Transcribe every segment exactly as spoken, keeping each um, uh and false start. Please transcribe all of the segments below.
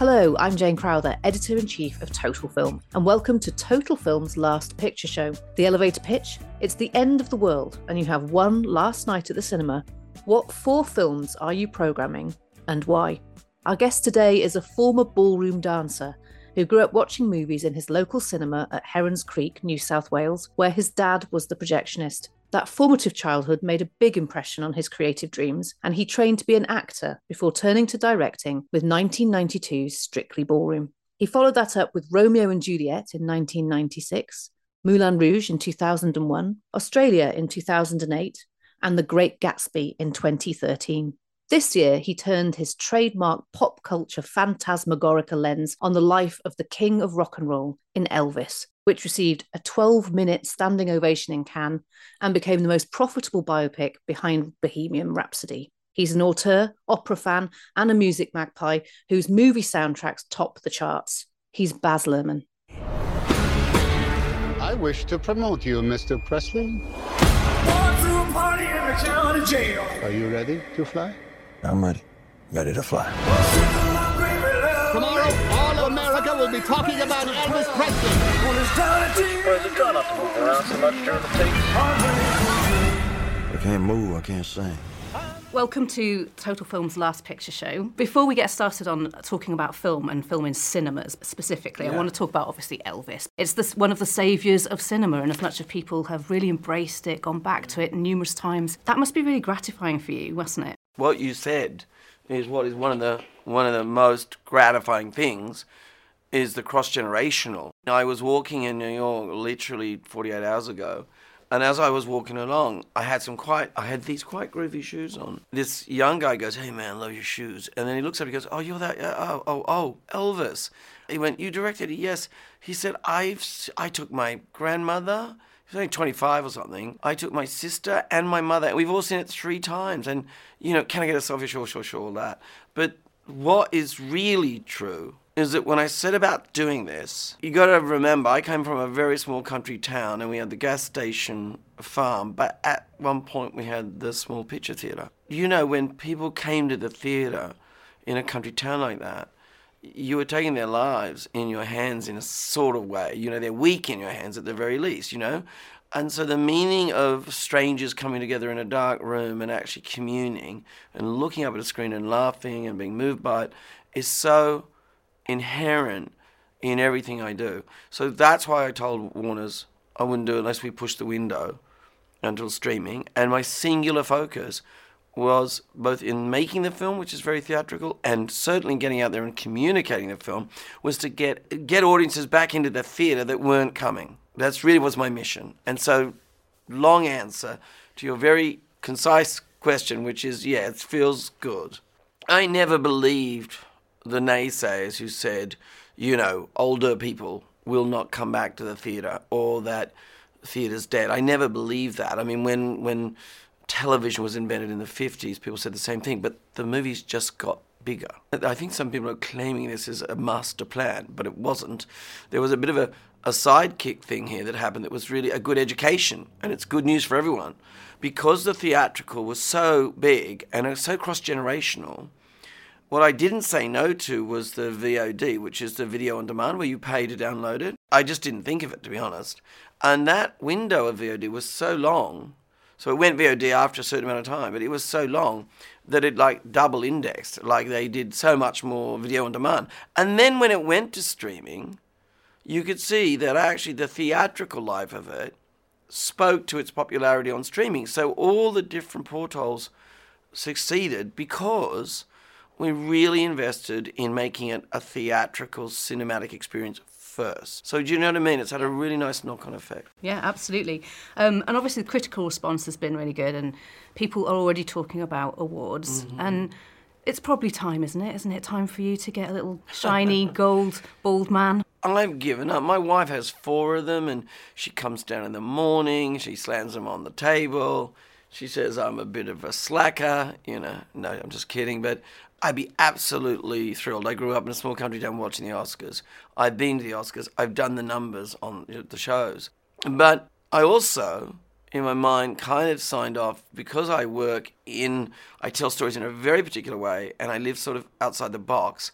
Hello, I'm Jane Crowther, Editor-in-Chief of Total Film, and welcome to Total Film's Last Picture Show. The elevator pitch? It's the end of the world, and you have one last night at the cinema. What four films are you programming, and why? Our guest today is a former ballroom dancer who grew up watching movies in his local cinema at Herons Creek, New South Wales, where his dad was the projectionist. That formative childhood made a big impression on his creative dreams, and he trained to be an actor before turning to directing with nineteen ninety-two's Strictly Ballroom. He followed that up with Romeo and Juliet in nineteen ninety-six, Moulin Rouge in two thousand one, Australia in two thousand eight, and The Great Gatsby in twenty thirteen. This year, he turned his trademark pop culture phantasmagorica lens on the life of the king of rock and roll in Elvis, which received a twelve-minute standing ovation in Cannes and became the most profitable biopic behind Bohemian Rhapsody. He's an auteur, opera fan, and a music magpie whose movie soundtracks top the charts. He's Baz Luhrmann. I wish to promote you, Mister Presley. Are you ready to fly? I'm ready. Ready to fly. Tomorrow, all of America will be talking about Elvis Presley. Or is it trying not to move around so much during the takes? I can't move, I can't sing. Welcome to Total Film's Last Picture Show. Before we get started on talking about film and film in cinemas specifically, yeah. I want to talk about, obviously, Elvis. It's this, one of the saviours of cinema, and as much as people have really embraced it, gone back to it numerous times, that must be really gratifying for you, wasn't it? What you said is what is one of the one of the most gratifying things is the cross-generational. I was walking in New York literally forty-eight hours ago, and as I was walking along, I had some quite, I had these quite groovy shoes on. This young guy goes, "Hey man, love your shoes." And then he looks up and he goes, "Oh, you're that, oh, oh, oh, Elvis." He went, "You directed it?" "Yes." He said, I've, I took my grandmother, he was only twenty-five or something. I took my sister and my mother. We've all seen it three times. And, you know, can I get a selfie? Sure, sure, sure, all that. But what is really true is that when I set about doing this, you got to remember, I came from a very small country town and we had the gas station farm, but at one point we had the small picture theatre. You know, when people came to the theatre in a country town like that, you were taking their lives in your hands in a sort of way. You know, they're weak in your hands at the very least, you know? And so the meaning of strangers coming together in a dark room and actually communing and looking up at a screen and laughing and being moved by it is so inherent in everything I do. So that's why I told Warners I wouldn't do it unless we pushed the window until streaming. And my singular focus was both in making the film, which is very theatrical, and certainly getting out there and communicating the film, was to get get audiences back into the theatre that weren't coming. That's really was my mission. And so, long answer to your very concise question, which is, yeah, it feels good. I never believed the naysayers who said, you know, older people will not come back to the theatre, or that theatre's dead. I never believed that. I mean, when when television was invented in the fifties, people said the same thing, but the movies just got bigger. I think some people are claiming this is a master plan, but it wasn't. There was a bit of a, a sidekick thing here that happened that was really a good education, and it's good news for everyone. Because the theatrical was so big and it was so cross-generational, what I didn't say no to was the V O D, which is the video on demand, where you pay to download it. I just didn't think of it, to be honest. And that window of V O D was so long. So it went V O D after a certain amount of time, but it was so long that it like double indexed, like they did so much more video on demand. And then when it went to streaming, you could see that actually the theatrical life of it spoke to its popularity on streaming. So all the different portals succeeded because we really invested in making it a theatrical cinematic experience first. So do you know what I mean? It's had a really nice knock-on effect. Yeah, absolutely. Um, and obviously the critical response has been really good, and people are already talking about awards. Mm-hmm. And it's probably time, isn't it? Isn't it time for you to get a little shiny, gold, bald man? I've given up. My wife has four of them, and she comes down in the morning, she slams them on the table, she says I'm a bit of a slacker, you know. No, I'm just kidding, but I'd be absolutely thrilled. I grew up in a small country town watching the Oscars. I've been to the Oscars. I've done the numbers on the shows. But I also, in my mind, kind of signed off because I work in, I tell stories in a very particular way, and I live sort of outside the box.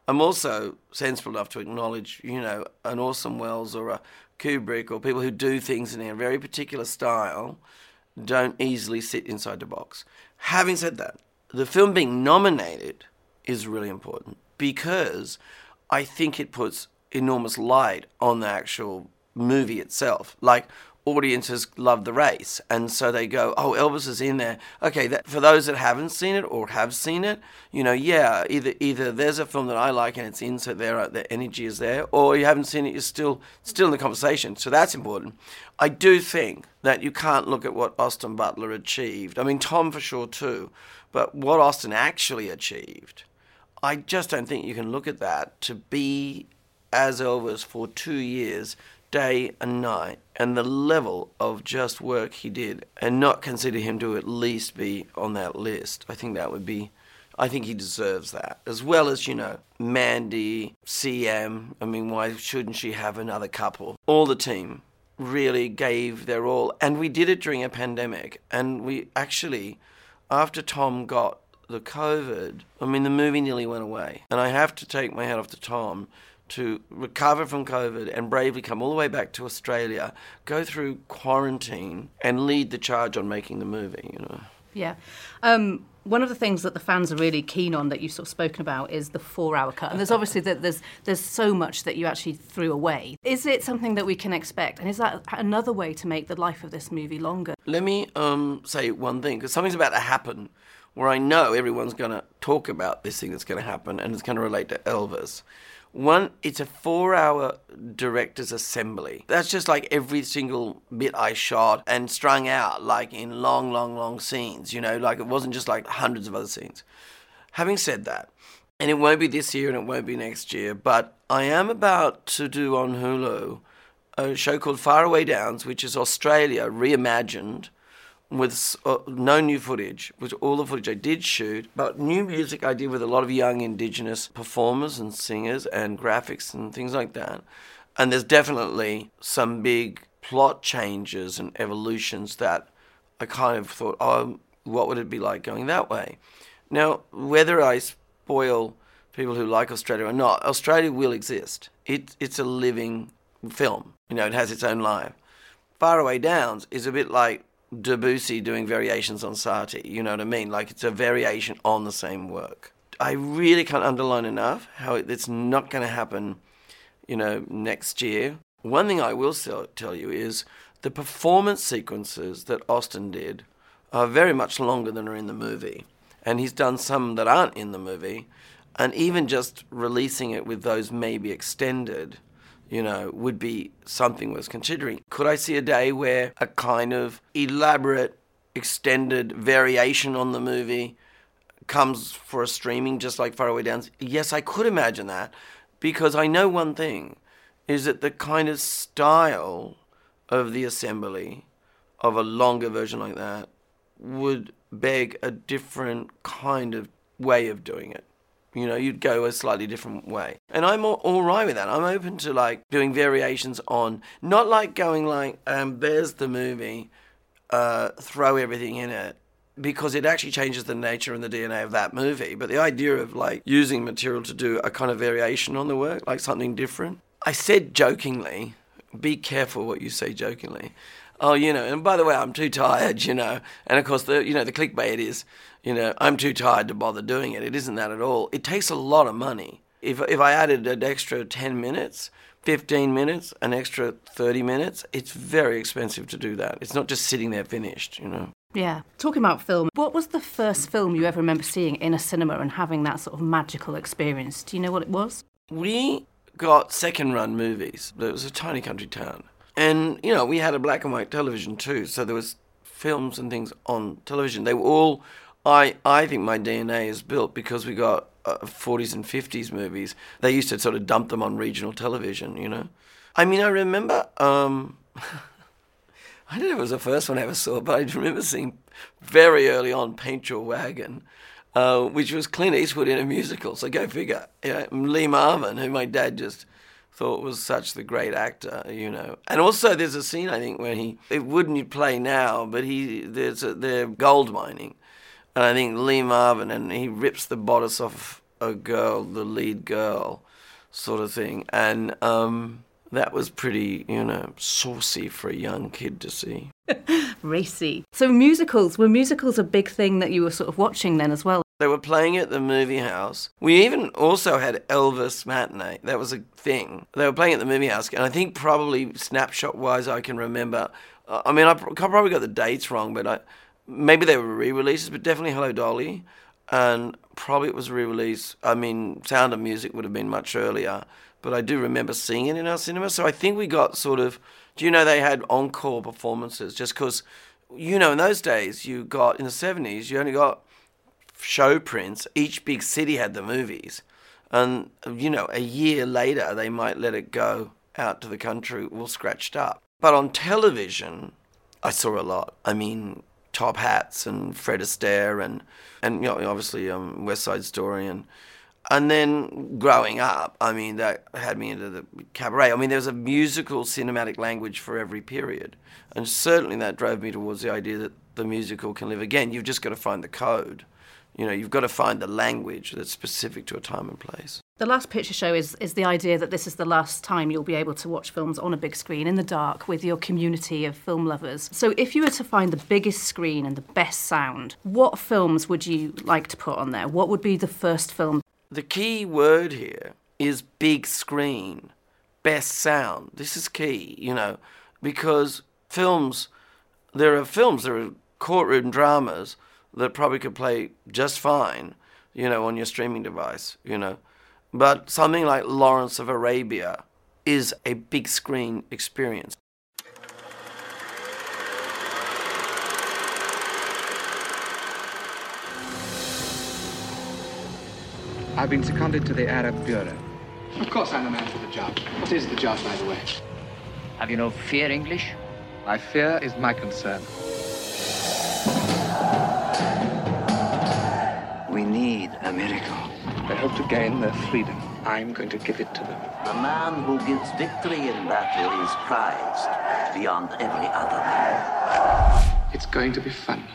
I'm also sensible enough to acknowledge, you know, an Orson Welles or a Kubrick or people who do things in a very particular style don't easily sit inside the box. Having said that, the film being nominated is really important because I think it puts enormous light on the actual movie itself. Like, audiences love The Race, and so they go, oh, Elvis is in there. Okay, that, for those that haven't seen it or have seen it, you know, yeah, either either there's a film that I like and it's in, so there the energy is there, or you haven't seen it, you're still still in the conversation. So that's important. I do think that you can't look at what Austin Butler achieved. I mean, Tom for sure too, but what Austin actually achieved, I just don't think you can look at that to be as Elvis for two years, day and night, and the level of just work he did, and not consider him to at least be on that list. I think that would be, I think he deserves that. As well as, you know, Mandy, C M, I mean, why shouldn't she have another couple? All the team really gave their all, and we did it during a pandemic, and we actually, after Tom got the COVID, I mean, the movie nearly went away, and I have to take my hat off to Tom to recover from COVID and bravely come all the way back to Australia, go through quarantine and lead the charge on making the movie, you know. Yeah. Um, one of the things that the fans are really keen on that you've sort of spoken about is the four-hour cut. And there's obviously that there's there's so much that you actually threw away. Is it something that we can expect? And is that another way to make the life of this movie longer? Let me um, say one thing, because something's about to happen where I know everyone's going to talk about this thing that's going to happen, and it's going to relate to Elvis. One, it's a four-hour director's assembly. That's just like every single bit I shot and strung out, like in long, long, long scenes, you know, like it wasn't just like hundreds of other scenes. Having said that, and it won't be this year and it won't be next year, but I am about to do on Hulu a show called Faraway Downs, which is Australia reimagined, with uh, no new footage, with all the footage I did shoot, but new music I did with a lot of young Indigenous performers and singers and graphics and things like that. And there's definitely some big plot changes and evolutions that I kind of thought, oh, what would it be like going that way? Now, whether I spoil people who like Australia or not, Australia will exist. It, it's a living film. You know, it has its own life. Faraway Downs is a bit like Debussy doing variations on Satie, you know what I mean? Like, it's a variation on the same work. I really can't underline enough how it's not going to happen, you know, next year. One thing I will tell you is the performance sequences that Austin did are very much longer than are in the movie. And he's done some that aren't in the movie. And even just releasing it with those maybe extended, you know, would be something worth considering. Could I see a day where a kind of elaborate, extended variation on the movie comes for a streaming just like Faraway Downs? Yes, I could imagine that, because I know one thing, is that the kind of style of the assembly of a longer version like that would beg a different kind of way of doing it. You know, you'd go a slightly different way. And I'm all, all right with that. I'm open to, like, doing variations on, not like going like, um, there's the movie, uh, throw everything in it, because it actually changes the nature and the D N A of that movie. But the idea of, like, using material to do a kind of variation on the work, like something different. I said jokingly, be careful what you say jokingly. Oh, you know, and by the way, I'm too tired, you know. And of course, the you know, the clickbait is, you know, I'm too tired to bother doing it. It isn't that at all. It takes a lot of money. If if I added an extra ten minutes, fifteen minutes, an extra thirty minutes, it's very expensive to do that. It's not just sitting there finished, you know. Yeah. Talking about film, what was the first film you ever remember seeing in a cinema and having that sort of magical experience? Do you know what it was? We got second-run movies. It was a tiny country town. And, you know, we had a black and white television too, so there was films and things on television. They were all, I, I think my D N A is built because we got uh, forties and fifties movies. They used to sort of dump them on regional television, you know. I mean, I remember, um, I don't know if it was the first one I ever saw, but I remember seeing very early on Paint Your Wagon, uh, which was Clint Eastwood in a musical, so go figure. You know, Lee Marvin, who my dad just thought was such the great actor, you know. And also there's a scene, I think, where he, it wouldn't play now, but he, there's a, they're gold mining. And I think Lee Marvin, and he rips the bodice off a girl, the lead girl, sort of thing. And um, that was pretty, you know, saucy for a young kid to see. Racy. So musicals, were musicals a big thing that you were sort of watching then as well? They were playing at the movie house. We even also had Elvis matinee. That was a thing. They were playing at the movie house, and I think probably snapshot-wise I can remember. Uh, I mean, I probably got the dates wrong, but I, maybe they were re-releases, but definitely Hello Dolly, and probably it was re-release. I mean, Sound of Music would have been much earlier, but I do remember seeing it in our cinema. So I think we got sort of, do you know they had encore performances just because, you know, in those days you got, in the seventies, you only got show prints. Each big city had the movies. And, you know, a year later they might let it go out to the country all scratched up. But on television, I saw a lot. I mean, Top Hats and Fred Astaire and, and you know, obviously um, West Side Story and And then growing up, I mean, that had me into the cabaret. I mean, there was a musical cinematic language for every period. And certainly that drove me towards the idea that the musical can live again. You've just got to find the code. You know, you've got to find the language that's specific to a time and place. The Last Picture Show is, is the idea that this is the last time you'll be able to watch films on a big screen in the dark with your community of film lovers. So if you were to find the biggest screen and the best sound, what films would you like to put on there? What would be the first film? The key word here is big screen, best sound. This is key, you know, because films, there are films, there are courtroom dramas that probably could play just fine, you know, on your streaming device, you know. But something like Lawrence of Arabia is a big screen experience. I've been seconded to the Arab Bureau. Of course I'm the man for the job. What is the job, by the way? Have you no fear, English? My fear is my concern. We need a miracle. They hope to gain their freedom. I'm going to give it to them. The man who gives victory in battle is prized beyond every other man. It's going to be fun.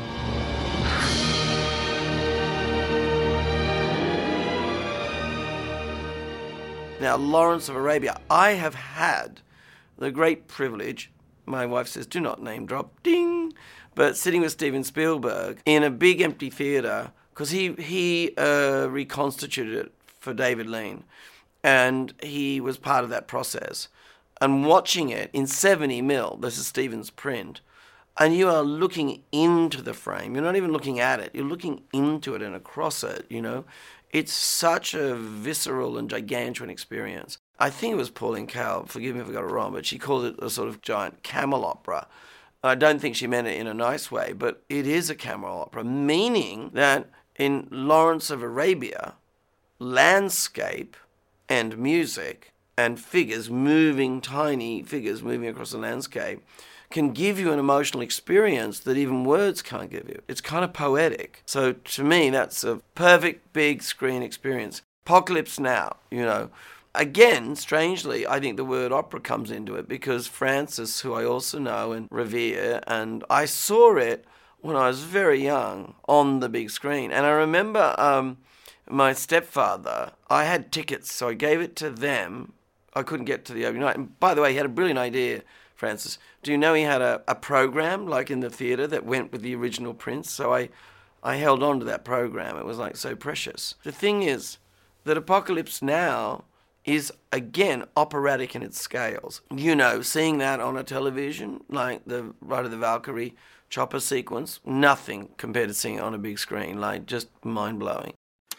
Now, Lawrence of Arabia, I have had the great privilege, my wife says, do not name drop, ding, but sitting with Steven Spielberg in a big empty theatre, because he, he uh, reconstituted it for David Lean, and he was part of that process. And watching it in seventy mil, this is Steven's print, and you are looking into the frame. You're not even looking at it. You're looking into it and across it, you know. It's such a visceral and gigantuan experience. I think it was Pauline Kael, forgive me if I got it wrong, but she called it a sort of giant camel opera. I don't think she meant it in a nice way, but it is a camel opera, meaning that in Lawrence of Arabia, landscape and music and figures moving, tiny figures moving across the landscape, can give you an emotional experience that even words can't give you. It's kind of poetic. So to me, that's a perfect big screen experience. Apocalypse Now, you know. Again, strangely, I think the word opera comes into it because Francis, who I also know and revere, and I saw it when I was very young on the big screen. And I remember um, my stepfather, I had tickets, so I gave it to them. I couldn't get to the opening night. And by the way, he had a brilliant idea, Francis. Do you know he had a, a program, like in the theatre, that went with the original prints? So I, I held on to that program. It was like so precious. The thing is that Apocalypse Now is, again, operatic in its scales. You know, seeing that on a television, like the Ride of the Valkyrie chopper sequence, nothing compared to seeing it on a big screen, like just mind-blowing.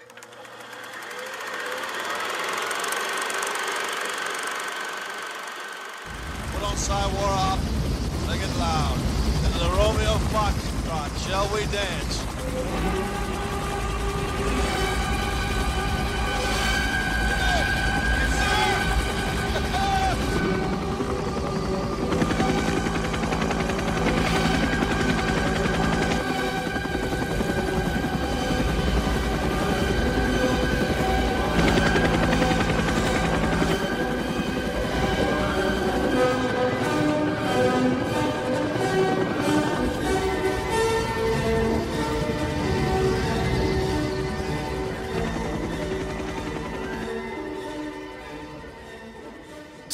Put on Sidewar up, sing it loud. Into the Romeo Foxtrot, shall we dance?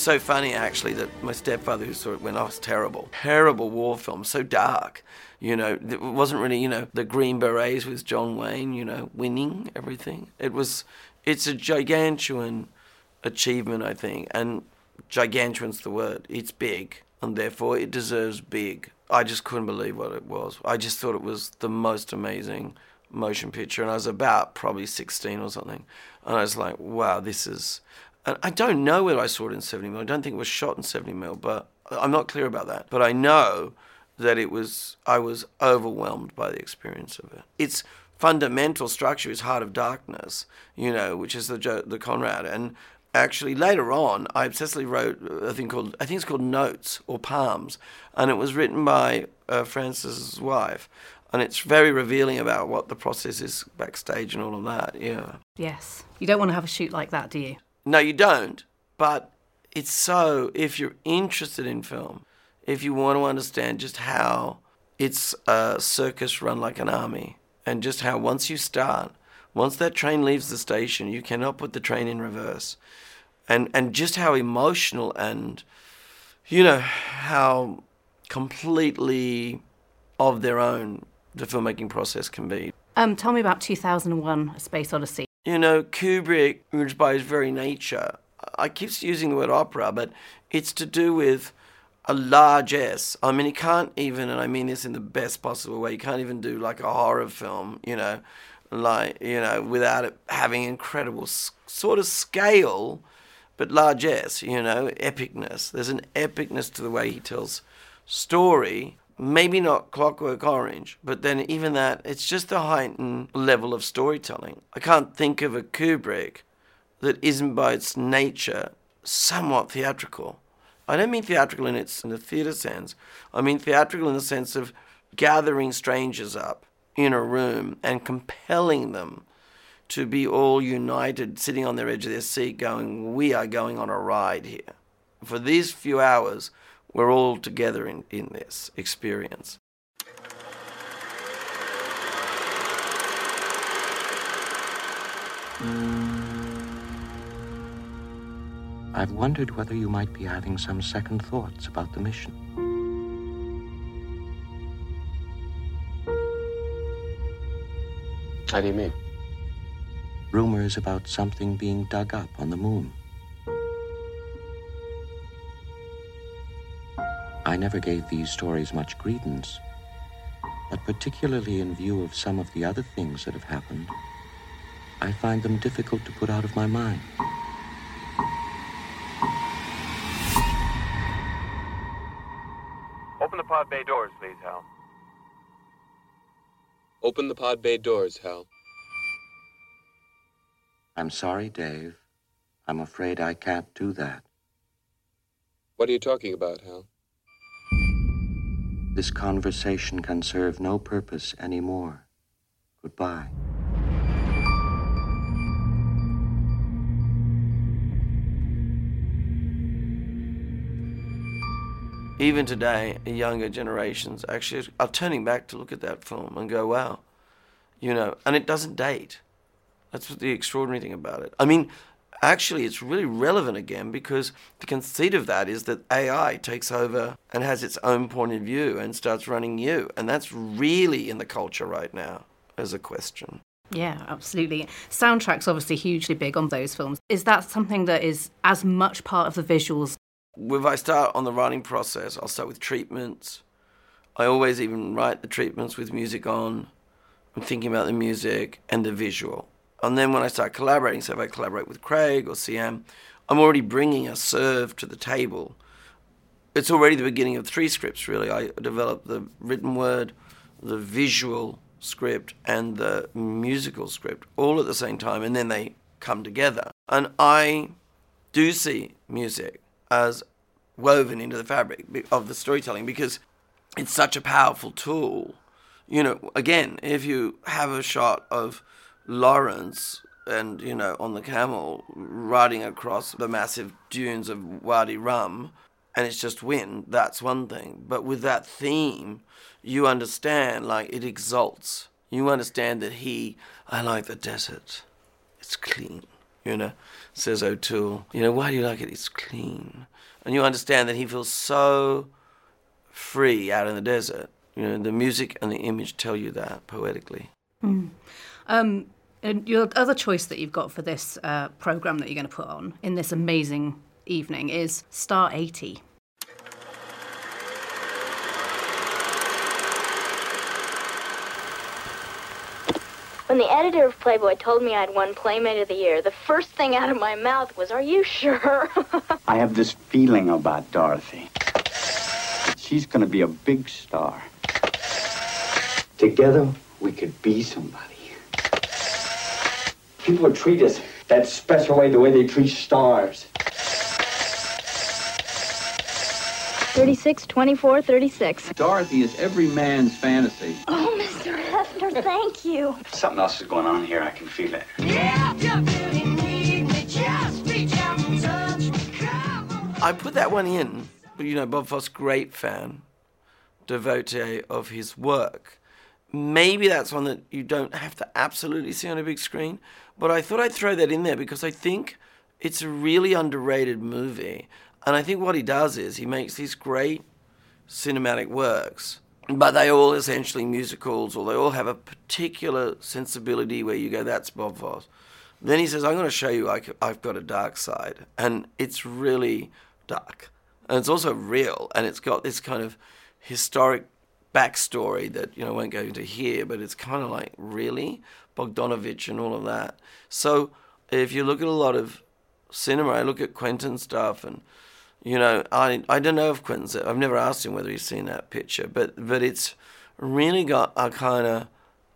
so funny, actually, that my stepfather who saw it went, oh, it's terrible. Terrible war film, so dark. You know, it wasn't really, you know, the Green Berets with John Wayne, you know, winning everything. It was, it's a gigantuan achievement, I think, and gigantuan's the word. It's big, and therefore it deserves big. I just couldn't believe what it was. I just thought it was the most amazing motion picture, and I was about probably sixteen or something, and I was like, wow, this is... And I don't know whether I saw it in seventy millimeter. I don't think it was shot in seventy millimeter, but I'm not clear about that. But I know that it was, I was overwhelmed by the experience of it. Its fundamental structure is Heart of Darkness, you know, which is the the Conrad. And actually later on, I obsessively wrote a thing called, I think it's called Notes or Palms, and it was written by uh, Francis's wife. And it's very revealing about what the process is backstage and all of that, yeah. Yes. You don't want to have a shoot like that, do you? No, you don't. But it's so, if you're interested in film, if you want to understand just how it's a circus run like an army, and just how once you start, once that train leaves the station, you cannot put the train in reverse. And and just how emotional and, you know, how completely of their own the filmmaking process can be. Um, tell me about two thousand one, A Space Odyssey. You know, Kubrick, by his very nature, I keep using the word opera, but it's to do with a large S. I mean, he can't even, and I mean this in the best possible way, you can't even do like a horror film, you know, like, you know, without it having incredible s- sort of scale, but large S, you know, epicness. There's an epicness to the way he tells story. Maybe not Clockwork Orange, but then even that, it's just a heightened level of storytelling. I can't think of a Kubrick that isn't by its nature somewhat theatrical. I don't mean theatrical in its in the theatre sense. I mean theatrical in the sense of gathering strangers up in a room and compelling them to be all united, sitting on their edge of their seat going, we are going on a ride here. For these few hours, we're all together in, in this experience. I've wondered whether you might be having some second thoughts about the mission. How do you mean? Rumors about something being dug up on the moon. I never gave these stories much credence, but particularly in view of some of the other things that have happened, I find them difficult to put out of my mind. Open the pod bay doors, please, Hal. Open the pod bay doors, Hal. I'm sorry, Dave. I'm afraid I can't do that. What are you talking about, Hal? This conversation can serve no purpose anymore. Goodbye. Even today, younger generations actually are turning back to look at that film and go, wow, you know, and it doesn't date. That's the extraordinary thing about it. I mean, actually, it's really relevant again because the conceit of that is that A I takes over and has its own point of view and starts running you. And that's really in the culture right now as a question. Yeah, absolutely. Soundtrack's obviously hugely big on those films. Is that something that is as much part of the visuals? If I start on the writing process, I'll start with treatments. I always even write the treatments with music on. I'm thinking about the music and the visual. And then when I start collaborating, so if I collaborate with Craig or C M, I'm already bringing a serve to the table. It's already the beginning of three scripts, really. I develop the written word, the visual script, and the musical script all at the same time, and then they come together. And I do see music as woven into the fabric of the storytelling because it's such a powerful tool. You know, again, if you have a shot of Lawrence and, you know, on the camel riding across the massive dunes of Wadi Rum and it's just wind, that's one thing. But with that theme, you understand, like, it exalts. You understand that he, I like the desert. It's clean, you know, says O'Toole. You know, why do you like it? It's clean. and you understand that he feels so free out in the desert. You know, the music and the image tell you that poetically. Mm. Um, and your other choice that you've got for this uh, programme that you're going to put on in this amazing evening is Star eighty. When the editor of Playboy told me I'd won Playmate of the Year, the first thing out of my mouth was, "Are you sure?" I have this feeling about Dorothy. She's going to be a big star. Together, we could be somebody. People would treat us that special way, the way they treat stars. thirty-six, twenty-four, thirty-six. Dorothy is every man's fantasy. Oh, Mister Hefner, thank you. Something else is going on here. I can feel it. Yeah, you really need me. Just reach out and touch me. Come on. I put that one in, but you know, Bob Fosse, great fan, devotee of his work. Maybe that's one that you don't have to absolutely see on a big screen, but I thought I'd throw that in there because I think it's a really underrated movie. And I think what he does is he makes these great cinematic works, but they all essentially musicals, or they all have a particular sensibility where you go, that's Bob Fosse. Then he says, I'm going to show you I've got a dark side. And it's really dark. And it's also real. And it's got this kind of historic backstory that, you know, I won't go into here, but it's kind of like, really? Bogdanovich and all of that. So if you look at a lot of cinema, I look at Quentin stuff, and you know, I I don't know if Quentin's, I've never asked him whether he's seen that picture, but but it's really got a kind of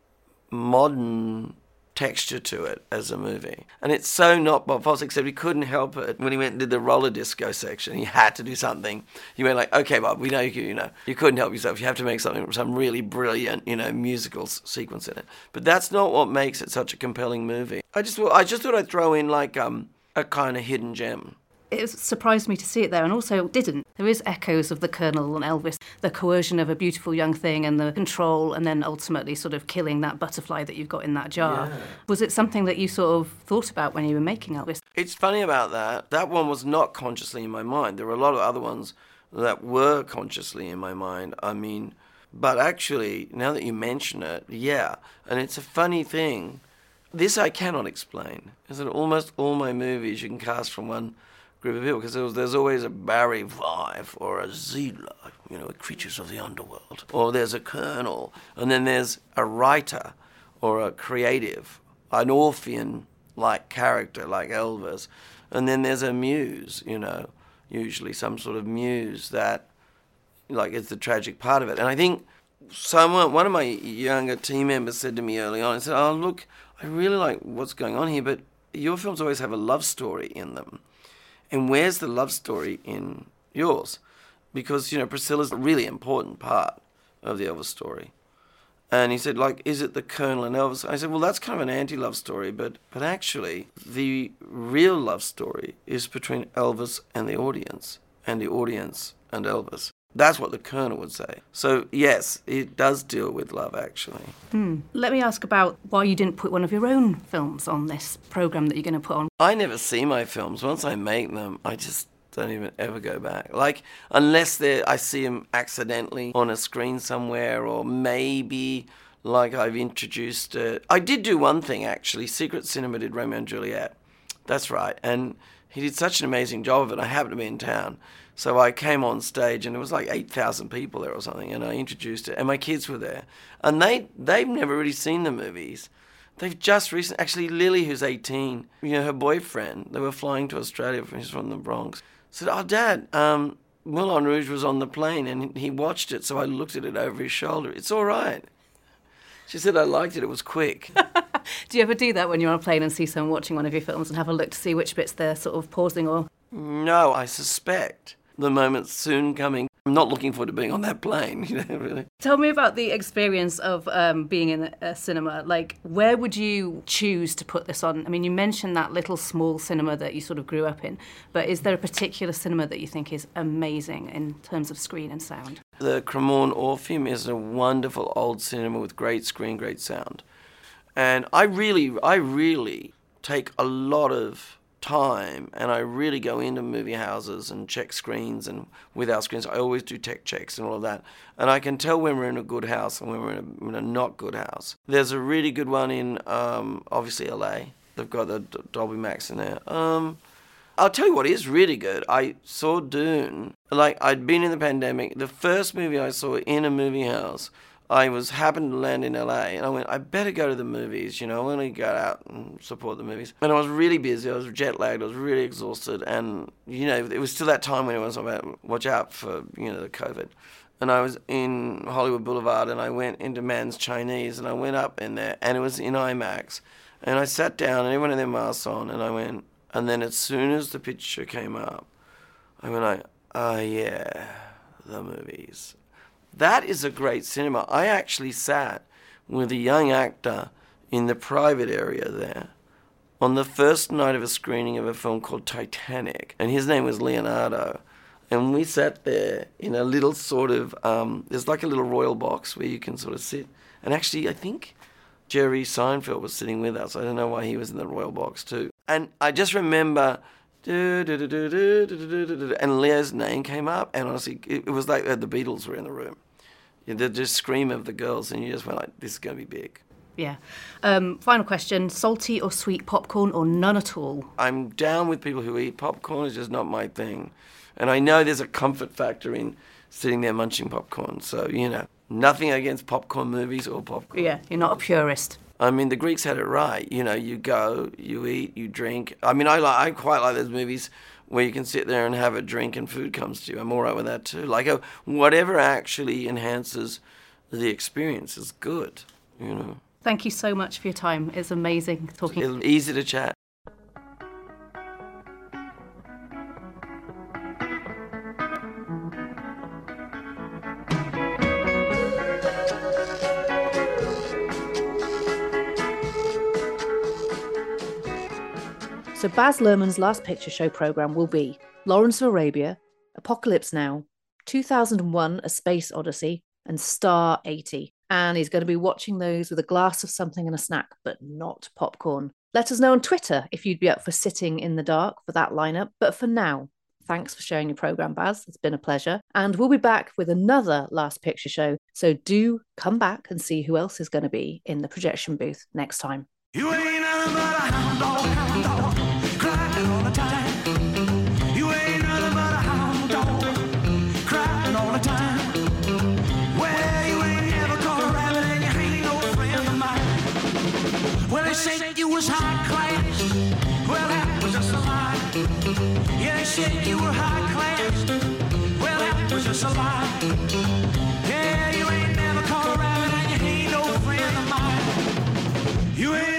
modern texture to it as a movie. And it's so not Bob Fosse, except he couldn't help it. When he went and did the roller disco section, he had to do something. He went like, okay, Bob, we know you, you know, you couldn't help yourself. You have to make something, some really brilliant, you know, musical s- sequence in it. But that's not what makes it such a compelling movie. I just, I just thought I'd throw in like um, a kind of hidden gem. It surprised me to see it there, and also didn't. There is echoes of the Colonel and Elvis, the coercion of a beautiful young thing and the control, and then ultimately sort of killing that butterfly that you've got in that jar. Yeah. Was it something that you sort of thought about when you were making Elvis? It's funny about that. That one was not consciously in my mind. There were a lot of other ones that were consciously in my mind. I mean, but actually, now that you mention it, yeah. And it's a funny thing. This I cannot explain. Is that almost all my movies you can cast from one group of people, because there's, there's always a Barry Fife or a Zila, you know, creatures of the underworld, or there's a Colonel, and then there's a writer or a creative, an Orphean-like character like Elvis, and then there's a muse, you know, usually some sort of muse that, like, is the tragic part of it. And I think someone, one of my younger team members said to me early on, I said, oh, look, I really like what's going on here, but your films always have a love story in them. And where's the love story in yours? Because, you know, Priscilla's a really important part of the Elvis story. And he said, like, is it the Colonel and Elvis? I said, well, that's kind of an anti-love story, but, but actually the real love story is between Elvis and the audience, and the audience and Elvis. That's what the Colonel would say. So, yes, it does deal with love, actually. Hmm. Let me ask about why you didn't put one of your own films on this programme that you're going to put on. I never see my films. Once I make them, I just don't even ever go back. Like, unless they're, I see them accidentally on a screen somewhere, or maybe, like, I've introduced it. I did do one thing, actually. Secret Cinema did Romeo and Juliet. That's right. And he did such an amazing job of it. I happened to be in town. So I came on stage, and it was like eight thousand people there or something, and I introduced it, and my kids were there. And they, they've never really seen the movies. They've just recently, actually Lily, who's eighteen, you know, her boyfriend, they were flying to Australia, she's from the Bronx, said, oh, Dad, um, Moulin Rouge was on the plane, and he watched it, so I looked at it over his shoulder. It's all right. She said, I liked it, it was quick. Do you ever do that when you're on a plane and see someone watching one of your films and have a look to see which bits they're sort of pausing or? No, I suspect the moment's soon coming. I'm not looking forward to being on that plane, you know, really. Tell me about the experience of um, being in a cinema. Like, where would you choose to put this on? I mean, you mentioned that little small cinema that you sort of grew up in, but is there a particular cinema that you think is amazing in terms of screen and sound? The Cremorne Orpheum is a wonderful old cinema with great screen, great sound. And I really, I really take a lot of time, and I really go into movie houses and check screens, and with our screens, I always do tech checks and all of that. And I can tell when we're in a good house and when we're in a, in a not good house. There's a really good one in, um, obviously, L A. They've got the Dolby Max in there. Um, I'll tell you what is really good. I saw Dune. Like, I'd been in the pandemic. The first movie I saw in a movie house, I was happened to land in L A, and I went, I better go to the movies, you know, I want to go out and support the movies. And I was really busy, I was jet lagged, I was really exhausted, and, you know, it was still that time when it was about, watch out for, you know, the COVID. And I was in Hollywood Boulevard, and I went into Man's Chinese, and I went up in there, and it was in IMAX. And I sat down, and everyone had their masks on, and I went, and then as soon as the picture came up, I went like, oh yeah, the movies. That is a great cinema. I actually sat with a young actor in the private area there on the first night of a screening of a film called Titanic, and his name was Leonardo. And we sat there in a little sort of, um, there's like a little royal box where you can sort of sit. And actually, I think Jerry Seinfeld was sitting with us. I don't know why he was in the royal box too. And I just remember, do, do, do, do, do, do, do, do, and Leo's name came up, and honestly, it, it was like uh, the Beatles were in the room. The just scream of the girls, and you just went like, this is going to be big. Yeah. Um, final question, salty or sweet popcorn or none at all? I'm down with people who eat popcorn. It's just not my thing. And I know there's a comfort factor in sitting there munching popcorn. So, you know, nothing against popcorn movies or popcorn. Yeah, you're not a purist. I mean, the Greeks had it right. You know, you go, you eat, you drink. I mean, I like, I quite like those movies where you can sit there and have a drink and food comes to you. I'm all right with that too. Like, a, whatever actually enhances the experience is good, you know. Thank you so much for your time. It's amazing talking. It's easy to chat. So Baz Luhrmann's Last Picture Show programme will be Lawrence of Arabia, Apocalypse Now, two thousand one A Space Odyssey, and Star eighty. And he's going to be watching those with a glass of something and a snack, but not popcorn. Let us know on Twitter if you'd be up for sitting in the dark for that lineup. But for now, thanks for sharing your programme, Baz. It's been a pleasure. And we'll be back with another Last Picture Show. So do come back and see who else is going to be in the projection booth next time. You ain't nothing but a hound dog, hound dog, crying all the time. You ain't nothing but a hound dog, crying all the time. Well, you ain't never caught a rabbit and you ain't no friend of mine. Well, they said you was high class, well, that was just a lie. Yeah, they said you were high class, well, that was just a lie. Yeah, you ain't never caught a rabbit and you ain't no friend of mine. You ain't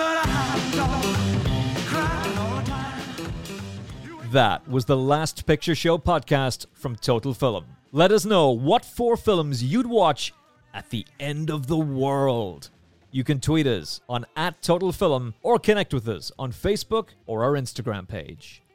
That was the Last Picture Show podcast from Total Film. Let us know what four films you'd watch at the end of the world. You can tweet us on at Total Film or connect with us on Facebook or our Instagram page.